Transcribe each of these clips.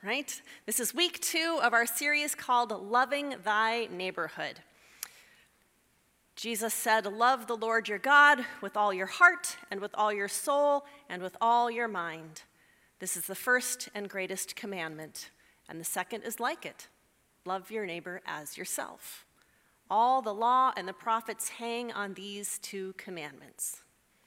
right? This is week 2 of our series called Loving Thy Neighborhood. Jesus said, love the Lord your God with all your heart and with all your soul and with all your mind. This is the first and greatest commandment, and the second is like it. Love your neighbor as yourself. All the law and the prophets hang on these 2 commandments.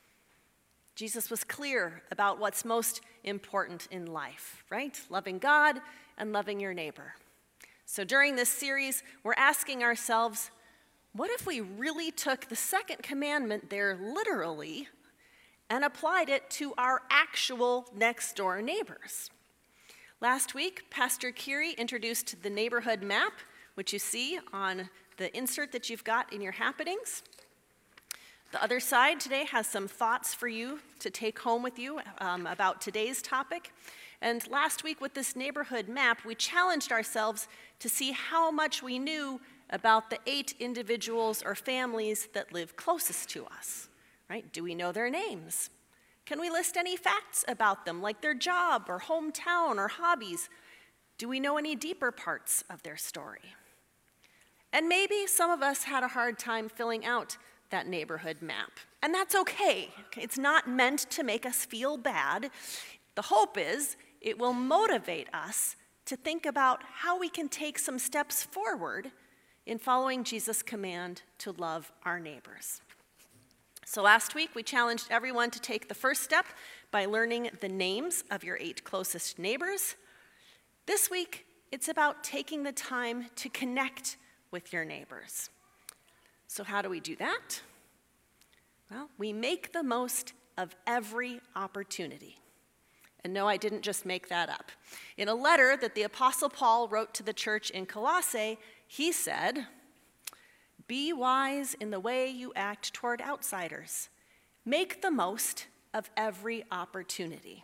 Jesus was clear about what's most important in life, right? Loving God and loving your neighbor. So during this series, we're asking ourselves, what if we really took the second commandment there literally and applied it to our actual next-door neighbors? Last week, Pastor Kiri introduced the neighborhood map, which you see on the insert that you've got in your happenings. The other side today has some thoughts for you to take home with you about today's topic. And last week with this neighborhood map, we challenged ourselves to see how much we knew about the 8 individuals or families that live closest to us, right? Do we know their names? Can we list any facts about them, like their job or hometown or hobbies? Do we know any deeper parts of their story? And maybe some of us had a hard time filling out that neighborhood map. And that's okay. It's not meant to make us feel bad. The hope is it will motivate us to think about how we can take some steps forward in following Jesus' command to love our neighbors. So last week, we challenged everyone to take the first step by learning the names of your 8 closest neighbors. This week, it's about taking the time to connect with your neighbors. So how do we do that? Well, we make the most of every opportunity. And no, I didn't just make that up. In a letter that the Apostle Paul wrote to the church in Colossae, he said, "Be wise in the way you act toward outsiders. Make the most of every opportunity."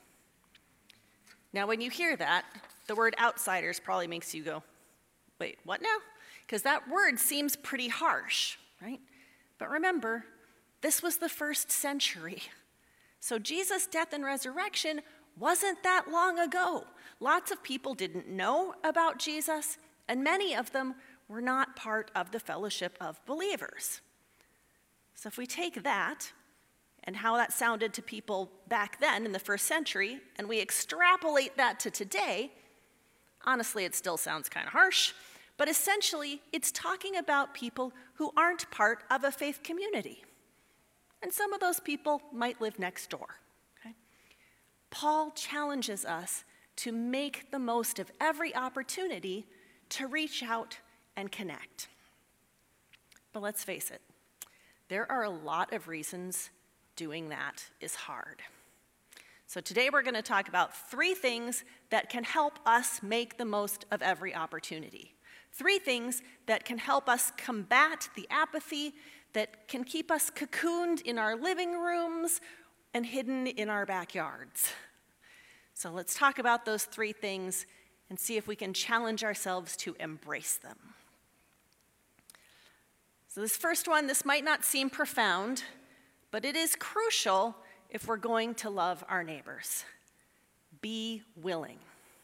Now, when you hear that, the word outsiders probably makes you go, wait, what now? Because that word seems pretty harsh, right? But remember, this was the 1st century. So Jesus' death and resurrection wasn't that long ago. Lots of people didn't know about Jesus, and many of them were not part of the fellowship of believers. So if we take that and how that sounded to people back then in the 1st century, and we extrapolate that to today, honestly, it still sounds kind of harsh, but essentially, it's talking about people who aren't part of a faith community. And some of those people might live next door. Okay? Paul challenges us to make the most of every opportunity to reach out and connect. But let's face it, there are a lot of reasons doing that is hard. So today we're going to talk about 3 things that can help us make the most of every opportunity. 3 things that can help us combat the apathy that can keep us cocooned in our living rooms and hidden in our backyards. So let's talk about those 3 things and see if we can challenge ourselves to embrace them. So this first one, this might not seem profound, but it is crucial if we're going to love our neighbors. Be willing.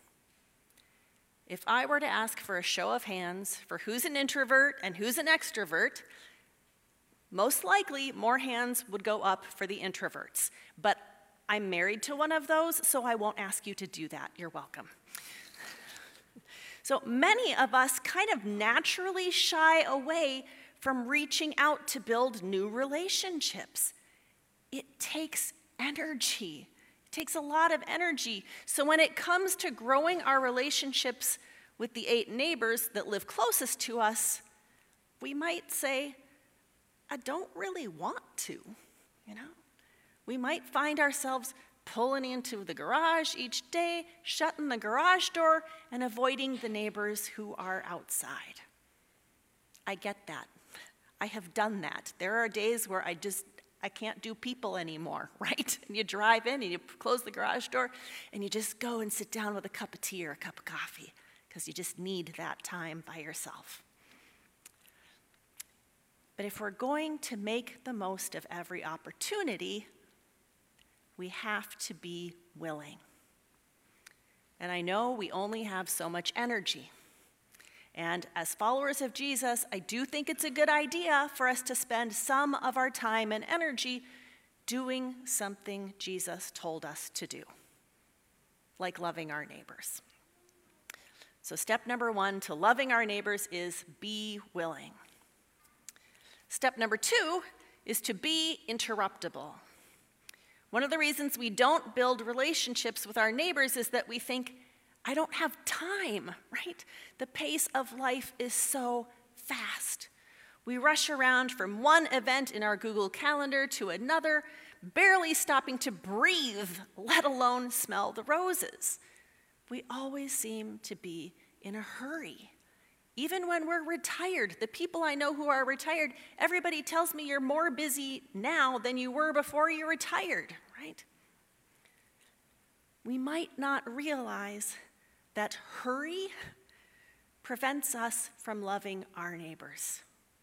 If I were to ask for a show of hands for who's an introvert and who's an extrovert, most likely more hands would go up for the introverts. But I'm married to one of those, so I won't ask you to do that. You're welcome. So many of us kind of naturally shy away from reaching out to build new relationships. It takes energy. It takes a lot of energy. So when it comes to growing our relationships with the 8 neighbors that live closest to us, we might say, I don't really want to, We might find ourselves pulling into the garage each day, shutting the garage door, and avoiding the neighbors who are outside. I get that. I have done that. There are days where I can't do people anymore, right? And you drive in and you close the garage door and you just go and sit down with a cup of tea or a cup of coffee because you just need that time by yourself. But if we're going to make the most of every opportunity, we have to be willing. And I know we only have so much energy. And as followers of Jesus, I do think it's a good idea for us to spend some of our time and energy doing something Jesus told us to do, like loving our neighbors. So step number 1 to loving our neighbors is be willing. Step number 2 is to be interruptible. One of the reasons we don't build relationships with our neighbors is that we think, I don't have time, right? The pace of life is so fast. We rush around from one event in our Google Calendar to another, barely stopping to breathe, let alone smell the roses. We always seem to be in a hurry. Even when we're retired, the people I know who are retired, everybody tells me you're more busy now than you were before you retired, right? We might not realize that hurry prevents us from loving our neighbors.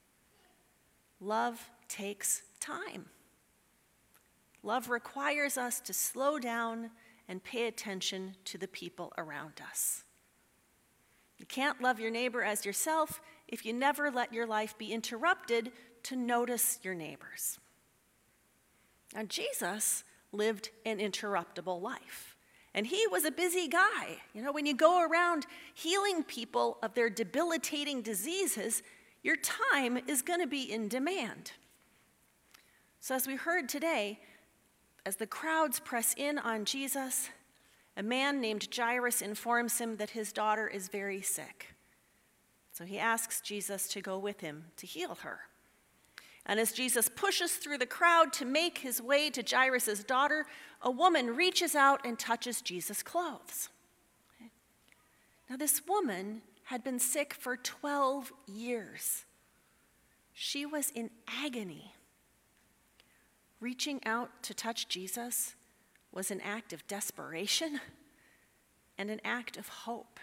Love takes time. Love requires us to slow down and pay attention to the people around us. You can't love your neighbor as yourself if you never let your life be interrupted to notice your neighbors. Now, Jesus lived an interruptible life, and he was a busy guy. You know, when you go around healing people of their debilitating diseases, your time is going to be in demand. So as we heard today, as the crowds press in on Jesus, a man named Jairus informs him that his daughter is very sick. So he asks Jesus to go with him to heal her. And as Jesus pushes through the crowd to make his way to Jairus' daughter, a woman reaches out and touches Jesus' clothes. Now, this woman had been sick for 12 years. She was in agony. Reaching out to touch Jesus was an act of desperation and an act of hope.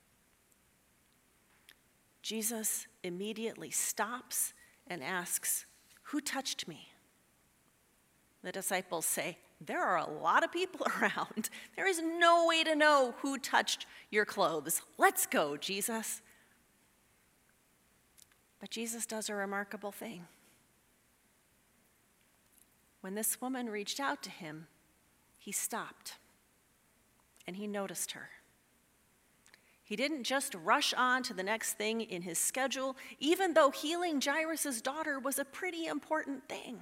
Jesus immediately stops and asks, "Who touched me?" The disciples say, "There are a lot of people around. There is no way to know who touched your clothes. Let's go, Jesus." But Jesus does a remarkable thing. When this woman reached out to him, he stopped and he noticed her. He didn't just rush on to the next thing in his schedule, even though healing Jairus' daughter was a pretty important thing.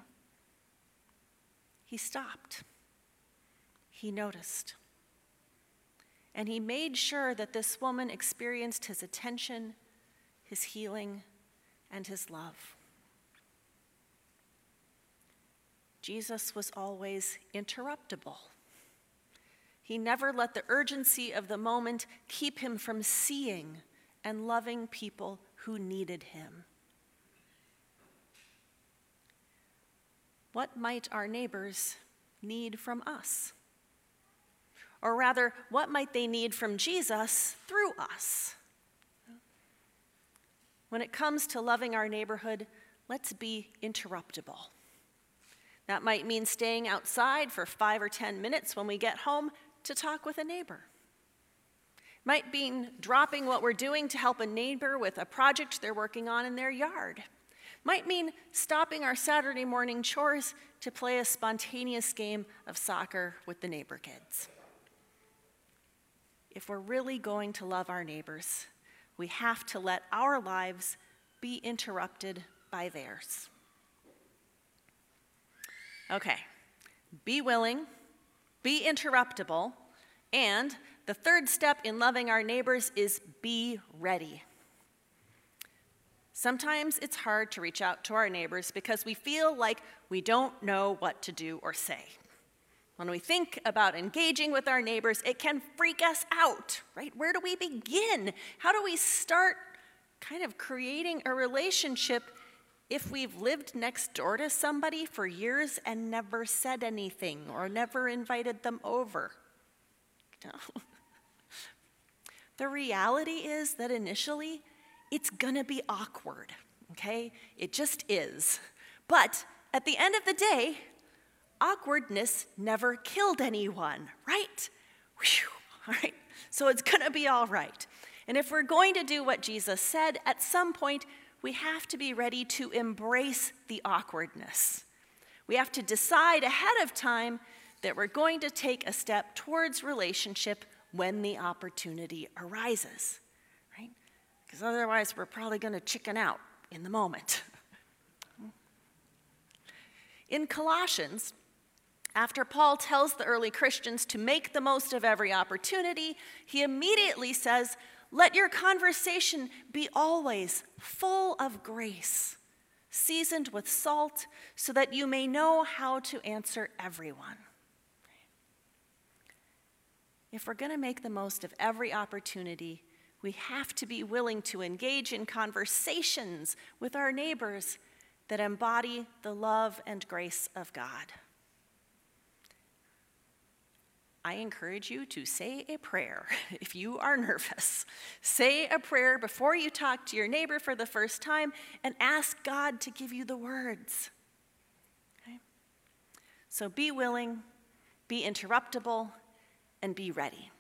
He stopped. He noticed. And he made sure that this woman experienced his attention, his healing, and his love. Jesus was always interruptible. He never let the urgency of the moment keep him from seeing and loving people who needed him. What might our neighbors need from us? Or rather, what might they need from Jesus through us? When it comes to loving our neighborhood, let's be interruptible. That might mean staying outside for 5 or 10 minutes when we get home to talk with a neighbor. Might mean dropping what we're doing to help a neighbor with a project they're working on in their yard. Might mean stopping our Saturday morning chores to play a spontaneous game of soccer with the neighbor kids. If we're really going to love our neighbors, we have to let our lives be interrupted by theirs. Okay, be willing, be interruptible, and the third step in loving our neighbors is be ready. Sometimes it's hard to reach out to our neighbors because we feel like we don't know what to do or say. When we think about engaging with our neighbors, it can freak us out, right? Where do we begin? How do we start kind of creating a relationship if we've lived next door to somebody for years and never said anything or never invited them over? No. The reality is that initially, it's gonna be awkward, okay? It just is. But at the end of the day, awkwardness never killed anyone, right? Whew, all right. So it's going to be all right. And if we're going to do what Jesus said, at some point, we have to be ready to embrace the awkwardness. We have to decide ahead of time that we're going to take a step towards relationship when the opportunity arises, right? Because otherwise, we're probably going to chicken out in the moment. In Colossians, after Paul tells the early Christians to make the most of every opportunity, he immediately says, "Let your conversation be always full of grace, seasoned with salt, so that you may know how to answer everyone." If we're going to make the most of every opportunity, we have to be willing to engage in conversations with our neighbors that embody the love and grace of God. I encourage you to say a prayer if you are nervous. Say a prayer before you talk to your neighbor for the first time and ask God to give you the words. Okay? So be willing, be interruptible, and be ready.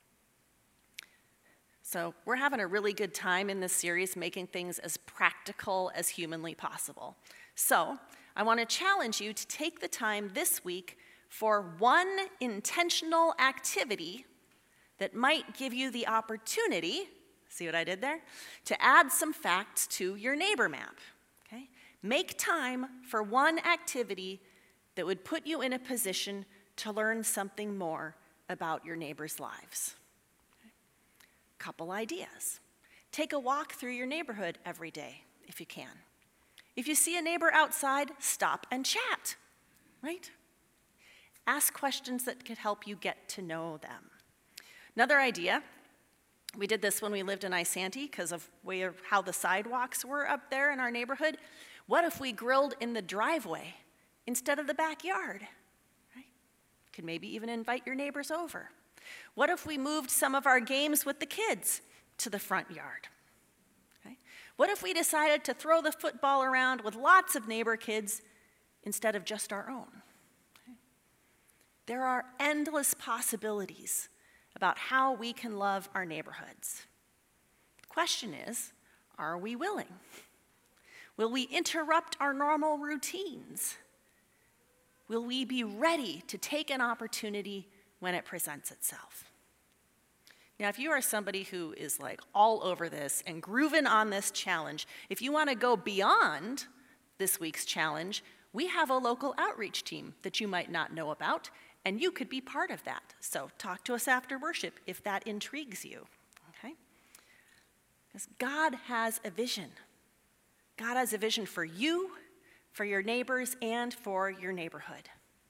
So we're having a really good time in this series, making things as practical as humanly possible. So I want to challenge you to take the time this week for one intentional activity that might give you the opportunity, see what I did there, to add some facts to your neighbor map. Okay? Make time for one activity that would put you in a position to learn something more about your neighbors' lives. Okay? Couple ideas. Take a walk through your neighborhood every day, if you can. If you see a neighbor outside, stop and chat, right? Ask questions that could help you get to know them. Another idea, we did this when we lived in Isanti because of how the sidewalks were up there in our neighborhood. What if we grilled in the driveway instead of the backyard? Right? Could maybe even invite your neighbors over. What if we moved some of our games with the kids to the front yard? Okay? What if we decided to throw the football around with lots of neighbor kids instead of just our own? There are endless possibilities about how we can love our neighborhoods. The question is, are we willing? Will we interrupt our normal routines? Will we be ready to take an opportunity when it presents itself? Now, if you are somebody who is like all over this and grooving on this challenge, if you want to go beyond this week's challenge, we have a local outreach team that you might not know about, and you could be part of that. So talk to us after worship if that intrigues you, okay? Because God has a vision. God has a vision for you, for your neighbors, and for your neighborhood.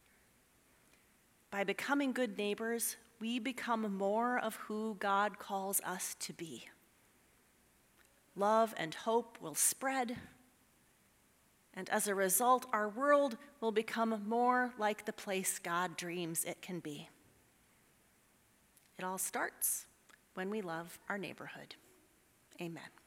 By becoming good neighbors, we become more of who God calls us to be. Love and hope will spread, and as a result, our world will become more like the place God dreams it can be. It all starts when we love our neighborhood. Amen.